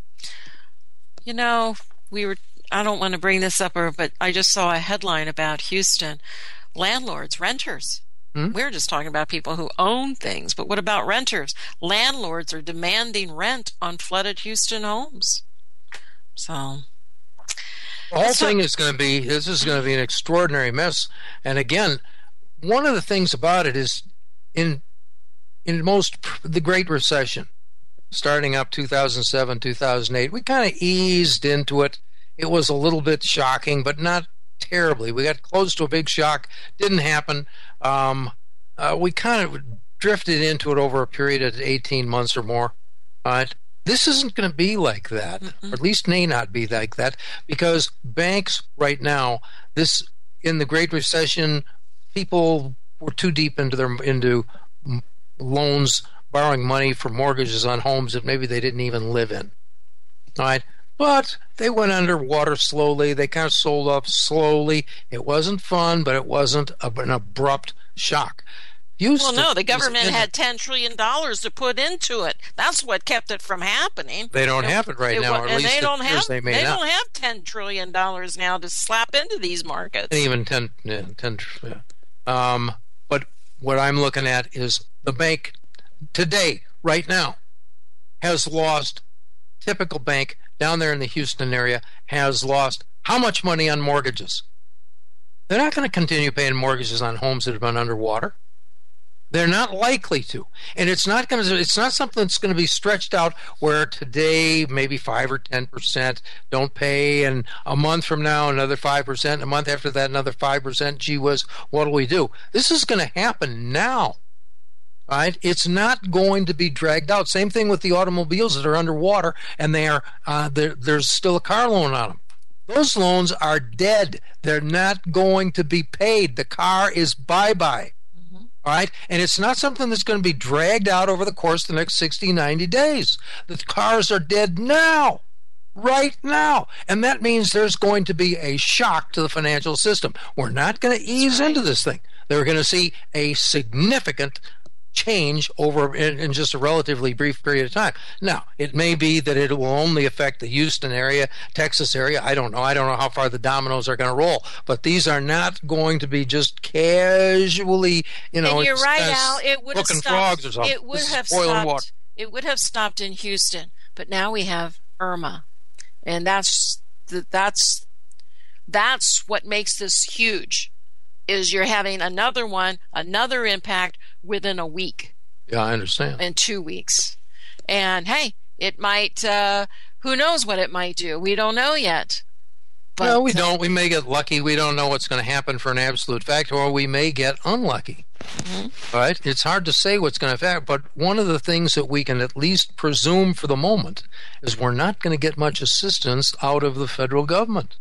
You know, we were, I don't want to bring this up, but I just saw a headline about Houston. Landlords, renters. Hmm? We're just talking about people who own things, but what about renters? Landlords are demanding rent on flooded Houston homes. So the whole thing is going to be, this is going to be an extraordinary mess. And again, one of the things about it is in in most, the Great Recession, starting up two thousand seven, two thousand eight, we kind of eased into it. It was a little bit shocking, but not terribly. We got close to a big shock. Didn't happen. Um, uh, we kind of drifted into it over a period of eighteen months or more. Uh, this isn't going to be like that, mm-hmm. or at least may not be like that, because banks right now, this in the Great Recession, people were too deep into their into loans, borrowing money for mortgages on homes that maybe they didn't even live in. All right, but they went underwater slowly. They kind of sold off slowly. It wasn't fun, but it wasn't an abrupt shock. Houston, well, no, the government had ten trillion dollars to put into it. That's what kept it from happening. They don't you know, have it right it, now, or at least they don't have, they may They not. don't have ten trillion dollars now to slap into these markets. And even ten, yeah, ten yeah. Um, but what I'm looking at is the bank today, right now, has lost, typical bank down there in the Houston area, has lost how much money on mortgages? They're not going to continue paying mortgages on homes that have been underwater. They're not likely to, and it's not going to. It's not something that's going to be stretched out where today maybe five or ten percent don't pay, and a month from now another five percent, a month after that another five percent. Gee whiz, what do we do? This is going to happen now, right? It's not going to be dragged out. Same thing with the automobiles that are underwater, and they are uh, there's still a car loan on them. Those loans are dead. They're not going to be paid. The car is bye-bye. All right, and it's not something that's going to be dragged out over the course of the next sixty, ninety days. The cars are dead now, right now, and that means there's going to be a shock to the financial system. We're not going to ease into this thing. They're going to see a significant change over in, in just a relatively brief period of time. Now, it may be that it will only affect the Houston area, Texas area. I don't know. I don't know how far the dominoes are going to roll. But these are not going to be just casually, you know, and you're right, Al. It would have stopped. Frogs or something. It would this have stopped. It would have stopped in Houston. But now we have Irma, and that's that's that's what makes this huge. Is you're having another one, another impact within a week. Yeah, I understand. In two weeks. And, hey, it might, uh, who knows what it might do? We don't know yet. But, no, we don't. We may get lucky. We don't know what's going to happen for an absolute fact, or we may get unlucky. Mm-hmm. Right? It's hard to say what's going to happen, but one of the things that we can at least presume for the moment is we're not going to get much assistance out of the federal government.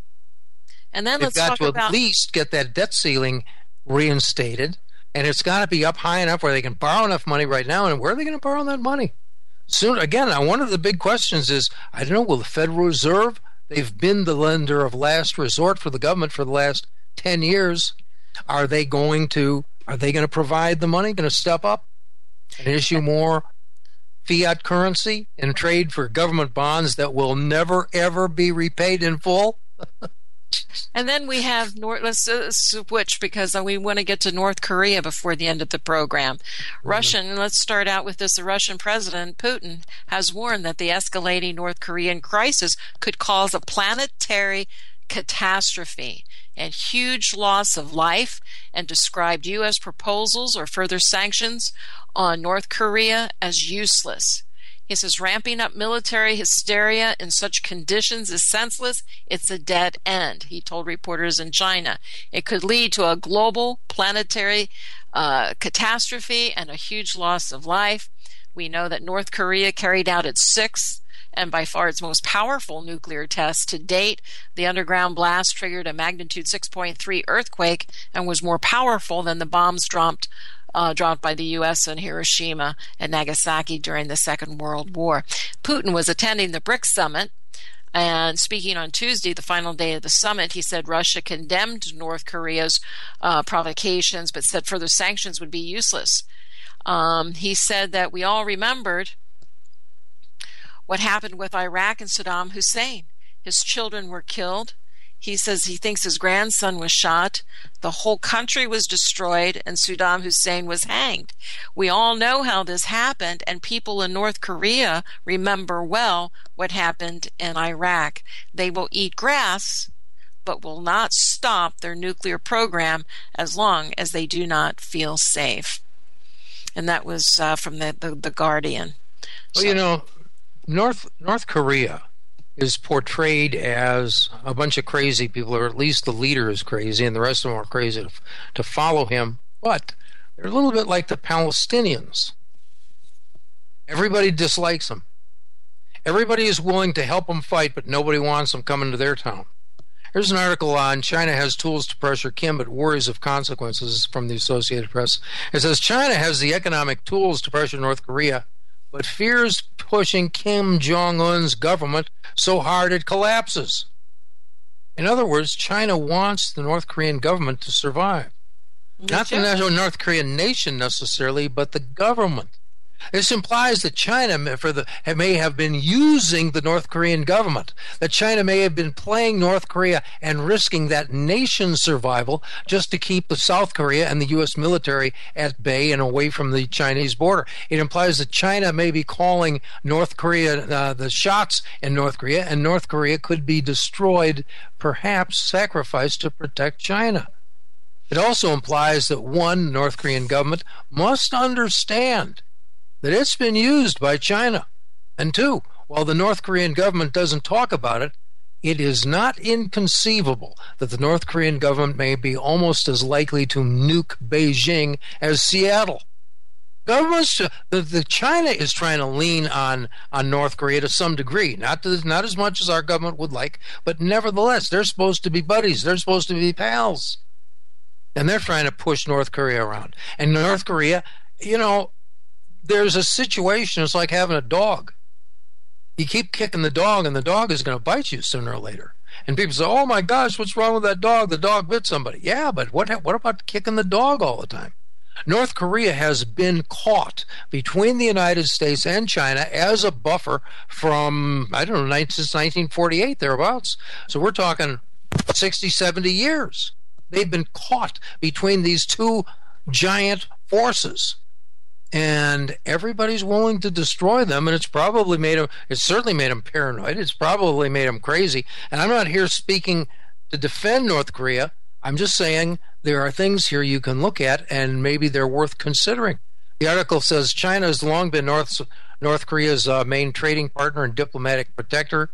And then let's They've got talk to about at least get that debt ceiling reinstated, and it's got to be up high enough where they can borrow enough money right now. And where are they going to borrow that money? Soon again, one of the big questions is, I don't know, will the Federal Reserve? They've been the lender of last resort for the government for the last ten years. Are they going to? Are they going to provide the money? Going to step up and issue more fiat currency and trade for government bonds that will never ever be repaid in full? And then we have North. Let's uh, switch because we want to get to North Korea before the end of the program. Mm-hmm. Russian. Let's start out with this. The Russian President Putin has warned that the escalating North Korean crisis could cause a planetary catastrophe and huge loss of life, and described U S proposals or further sanctions on North Korea as useless. He says ramping up military hysteria in such conditions is senseless. It's a dead end, he told reporters in China. It could lead to a global planetary uh, catastrophe and a huge loss of life. We know that North Korea carried out its sixth and by far its most powerful nuclear test to date. The underground blast triggered a magnitude six point three earthquake and was more powerful than the bombs dropped Uh, dropped by the U S in Hiroshima and Nagasaki during the Second World War. Putin was attending the BRICS summit, and speaking on Tuesday, the final day of the summit, he said Russia condemned North Korea's uh, provocations, but said further sanctions would be useless. Um, he said that we all remembered what happened with Iraq and Saddam Hussein. His children were killed. He says he thinks his grandson was shot. The whole country was destroyed, and Saddam Hussein was hanged. We all know how this happened, and people in North Korea remember well what happened in Iraq. They will eat grass, but will not stop their nuclear program as long as they do not feel safe. And that was uh, from the, the, the Guardian. Well, so, you know, North North Korea is portrayed as a bunch of crazy people, or at least the leader is crazy, and the rest of them are crazy to, to follow him. But They're a little bit like the Palestinians. Everybody dislikes them. Everybody is willing to help them fight, but nobody wants them coming to their town. Here's an article on China has tools to pressure Kim, but worries of consequences from the Associated Press. It says China has the economic tools to pressure North Korea, but fears pushing Kim Jong-un's government so hard it collapses. In other words, China wants the North Korean government to survive. Not the North Korean nation necessarily, but the government. This implies that China for the, may have been using the North Korean government, that China may have been playing North Korea and risking that nation's survival just to keep the South Korea and the U S military at bay and away from the Chinese border. It implies that China may be calling North Korea uh, the shots in North Korea, and North Korea could be destroyed, perhaps sacrificed to protect China. It also implies that, one, the North Korean government must understand that it's been used by China. And two, while the North Korean government doesn't talk about it, it is not inconceivable that the North Korean government may be almost as likely to nuke Beijing as Seattle. Governments, the, the China is trying to lean on, on North Korea to some degree, not to, not as much as our government would like, but nevertheless, they're supposed to be buddies. They're supposed to be pals. And they're trying to push North Korea around. And North Korea, you know, there's a situation, it's like having a dog. You keep kicking the dog, and the dog is going to bite you sooner or later. And people say, oh my gosh, what's wrong with that dog? The dog bit somebody. Yeah, but what what about kicking the dog all the time? North Korea has been caught between the United States and China as a buffer from, I don't know, since nineteen forty-eight, thereabouts. So we're talking sixty, seventy years. They've been caught between these two giant forces. And everybody's willing to destroy them, and it's probably made them, it's certainly made them paranoid. It's probably made them crazy. And I'm not here speaking to defend North Korea. I'm just saying there are things here you can look at, and maybe they're worth considering. The article says China has long been North North Korea's uh, main trading partner and diplomatic protector,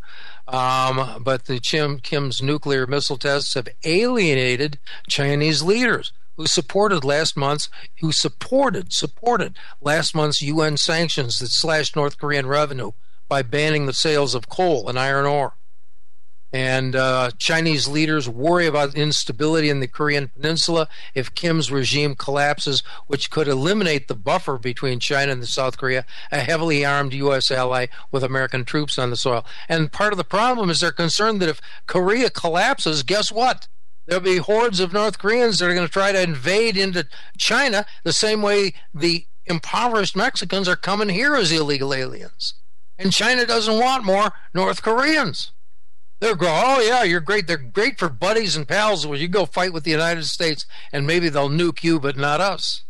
um, but the Kim, Kim's nuclear missile tests have alienated Chinese leaders who supported last month's who supported supported last month's U N sanctions that slashed North Korean revenue by banning the sales of coal and iron ore. And uh, Chinese leaders worry about instability in the Korean peninsula if Kim's regime collapses, which could eliminate the buffer between China and the South Korea, a heavily armed U S ally with American troops on the soil. And part of the problem is they're concerned that if Korea collapses, guess what? There'll be hordes of North Koreans that are going to try to invade into China the same way the impoverished Mexicans are coming here as illegal aliens. And China doesn't want more North Koreans. They're going, oh yeah, you're great. They're great for buddies and pals where you go fight with the United States and maybe they'll nuke you, but not us.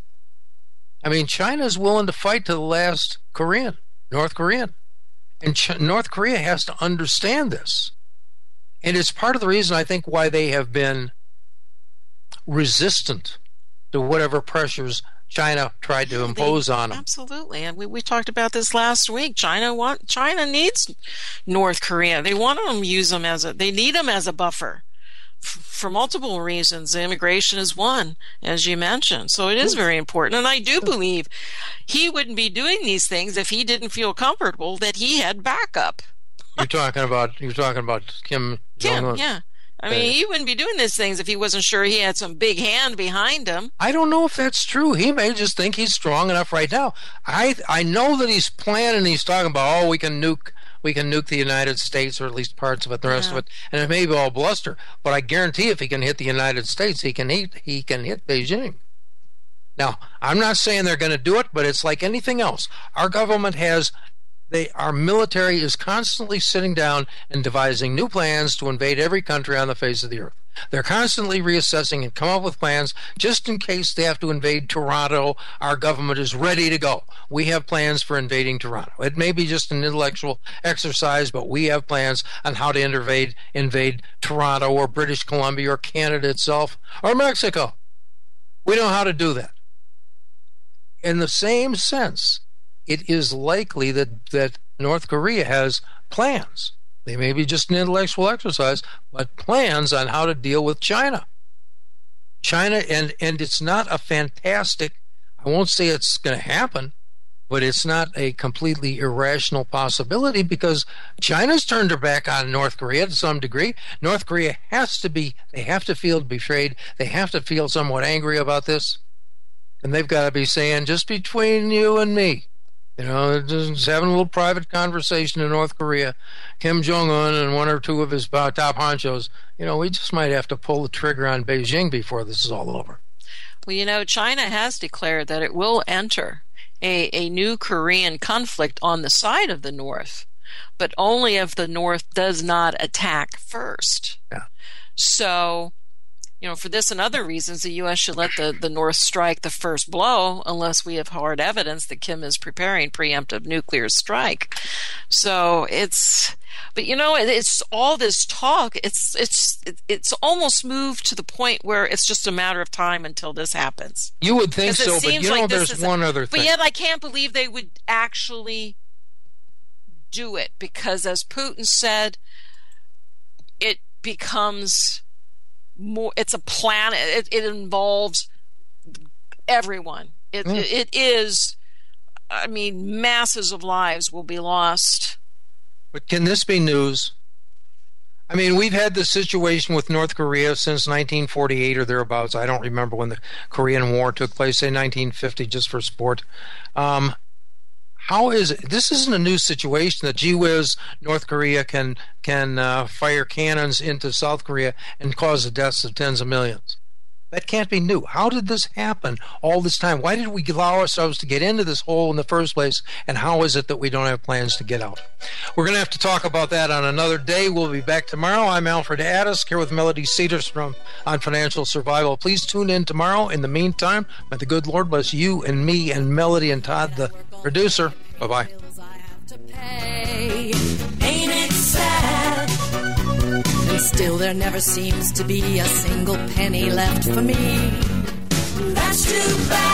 I mean, China's willing to fight to the last Korean, North Korean. And Ch- North Korea has to understand this. And it's part of the reason, I think, why they have been resistant to whatever pressures China tried to impose they, on them. Absolutely. And we, we talked about this last week. China want China needs North Korea. They want them to use them as a, they need them as a buffer f- for multiple reasons. Immigration is one, as you mentioned. So it is very important. And I do believe he wouldn't be doing these things if he didn't feel comfortable that he had backup. You're talking about you're talking about Kim Jong-un. Kim, yeah. I mean, he wouldn't be doing these things if he wasn't sure he had some big hand behind him. I don't know if that's true. He may just think he's strong enough right now. I I know that he's planning. He's talking about, oh, we can nuke we can nuke the United States, or at least parts of it, the rest yeah. of it, and it may be all bluster. But I guarantee, if he can hit the United States, he can hit he can hit Beijing. Now, I'm not saying they're going to do it, but it's like anything else. Our government has. They, our military is constantly sitting down and devising new plans to invade every country on the face of the earth. They're constantly reassessing and come up with plans just in case they have to invade Toronto. Our government is ready to go. We have plans for invading Toronto. It may be just an intellectual exercise, but we have plans on how to invade, invade Toronto or British Columbia or Canada itself or Mexico. We know how to do that. In the same sense, it is likely that, that North Korea has plans. They may be just an intellectual exercise, but plans on how to deal with China. China, and, and it's not a fantastic I won't say it's going to happen, but it's not a completely irrational possibility because China's turned her back on North Korea to some degree. North Korea has to be, they have to feel betrayed. They have to feel somewhat angry about this. And they've got to be saying, just between you and me, you know, just having a little private conversation in North Korea, Kim Jong-un and one or two of his top honchos, you know, we just might have to pull the trigger on Beijing before this is all over. Well, you know, China has declared that it will enter a, a new Korean conflict on the side of the North, but only if the North does not attack first. Yeah. So, you know, for this and other reasons, the U S should let the, the North strike the first blow unless we have hard evidence that Kim is preparing preemptive nuclear strike. So it's, but you know, it's all this talk. It's it's it's almost moved to the point where it's just a matter of time until this happens. You would think so, but you know, like there's one a, other thing. But yet, I can't believe they would actually do it because, as Putin said, it becomes more. It's a plan. It, it involves everyone. It, mm. it, it is. I mean, masses of lives will be lost. But can this be news? I mean, we've had this situation with North Korea since nineteen forty-eight or thereabouts. I don't remember when the Korean War took place, say nineteen fifty, just for sport. Um, how is it? This isn't a new situation that, gee whiz, North Korea can, can uh, fire cannons into South Korea and cause the deaths of tens of millions. That can't be new. How did this happen all this time? Why did we allow ourselves to get into this hole in the first place? And how is it that we don't have plans to get out? We're going to have to talk about that on another day. We'll be back tomorrow. I'm Alfred Addis here with Melody Cedarstrom on Financial Survival. Please tune in tomorrow. In the meantime, may the good Lord bless you and me and Melody and Todd, the producer. Bye-bye. Ain't it sad? And still there never seems to be a single penny left for me. That's too bad.